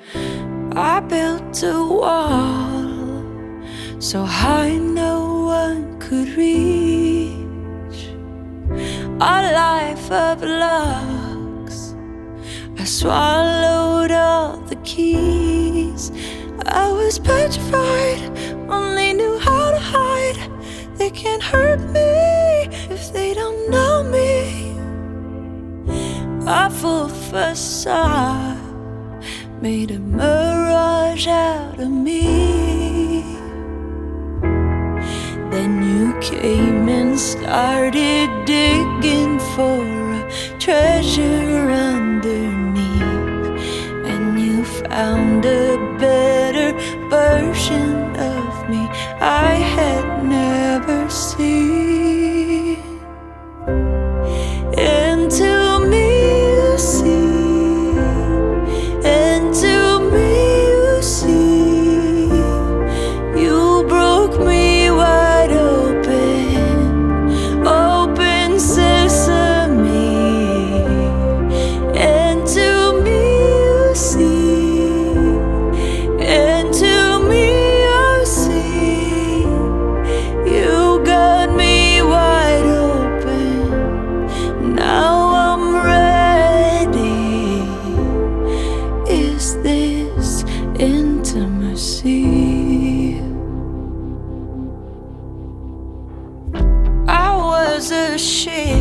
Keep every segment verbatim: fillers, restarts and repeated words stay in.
I built a wall so high no one could reach. A life of locks, I swallowed all the keys. I was petrified, only knew how to hide. They can't hurt me if they don't know me. A full facade made a mirage out of me. Then you came and started digging for a treasure underneath, and you found a better version of me I had never seen. Into me you see, into me you see. You broke me wide open, open sesame. Into me you see, into me you see. You got me wide open, now I'm ready. Is this intimacy? I was a ship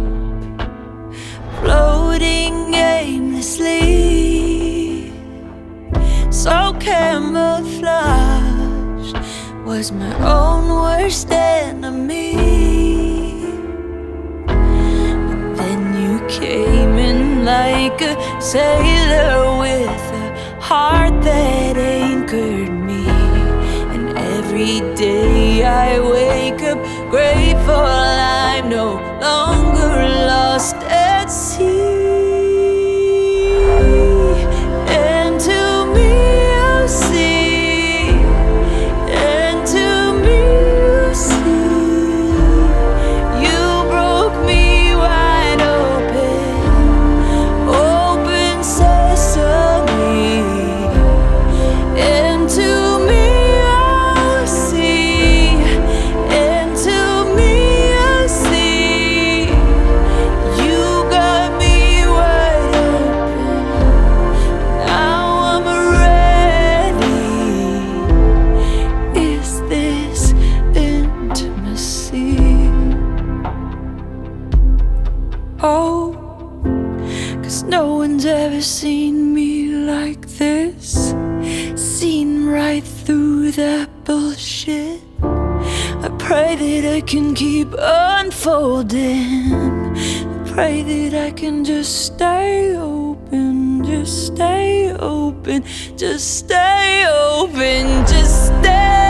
floating aimlessly, so camouflaged was my own worst enemy. But then you came in like a sailor with a heart that anchored me, and every day I wake up grateful I'm no longer lost at sea. Into me you see, into me you see. You broke me wide open, open sesame. Into me you see, into me you see. You got me wide open, now I'm ready. Is this intimacy? Oh, 'cause no one's ever seen me like this, seen right through that bullshit. I pray that I can keep unfolding. I pray that I can just stay open, just stay open, just stay open, just stay